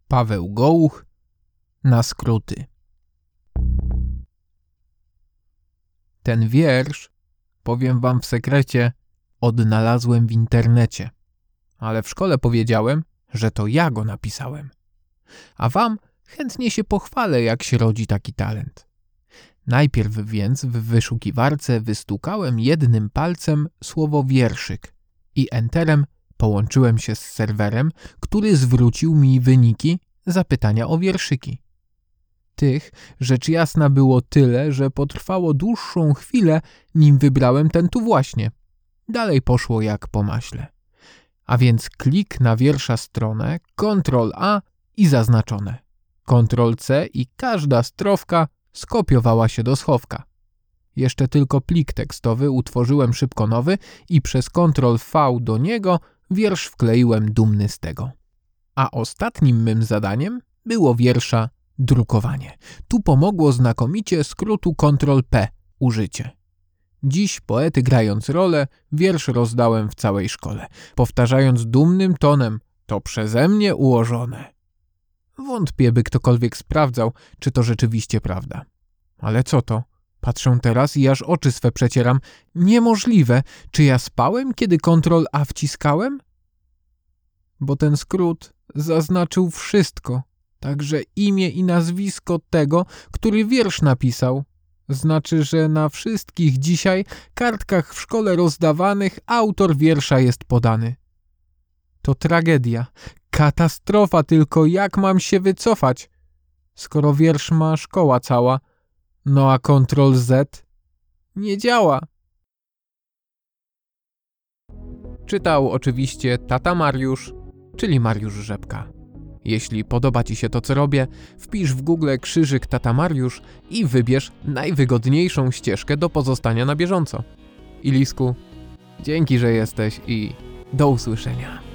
Paweł Gołuch na skróty. Ten wiersz, powiem wam w sekrecie, odnalazłem w internecie, ale w szkole powiedziałem, że to ja go napisałem. A wam chętnie się pochwalę, jak się rodzi taki talent. Najpierw więc w wyszukiwarce wystukałem jednym palcem słowo wierszyk i enterem połączyłem się z serwerem, który zwrócił mi wyniki zapytania o wierszyki. Tych, rzecz jasna, było tyle, że potrwało dłuższą chwilę, nim wybrałem ten tu właśnie. Dalej poszło jak po maśle. A więc klik na wiersza stronę, Ctrl+A i zaznaczone. Ctrl+C i każda strofka skopiowała się do schowka. Jeszcze tylko plik tekstowy utworzyłem szybko nowy i przez Ctrl+V do niego wiersz wkleiłem dumny z tego. A ostatnim mym zadaniem było wiersza drukowanie. Tu pomogło znakomicie skrótu Ctrl+P użycie. Dziś, poety grając rolę, wiersz rozdałem w całej szkole, powtarzając dumnym tonem: to przeze mnie ułożone. Wątpię, by ktokolwiek sprawdzał, czy to rzeczywiście prawda. Ale co to? Patrzę teraz i aż oczy swe przecieram. Niemożliwe! Czy ja spałem, kiedy Ctrl+A wciskałem? Bo ten skrót zaznaczył wszystko, także imię i nazwisko tego, który wiersz napisał. Znaczy, że na wszystkich dzisiaj kartkach w szkole rozdawanych autor wiersza jest podany. To tragedia, katastrofa, tylko jak mam się wycofać, skoro wiersz ma szkoła cała, no a Ctrl+Z nie działa. Czytał oczywiście tata Mariusz, czyli Mariusz Rzepka. Jeśli podoba ci się to, co robię, wpisz w Google krzyżyk tata Mariusz i wybierz najwygodniejszą ścieżkę do pozostania na bieżąco. Ilisku, dzięki, że jesteś i do usłyszenia.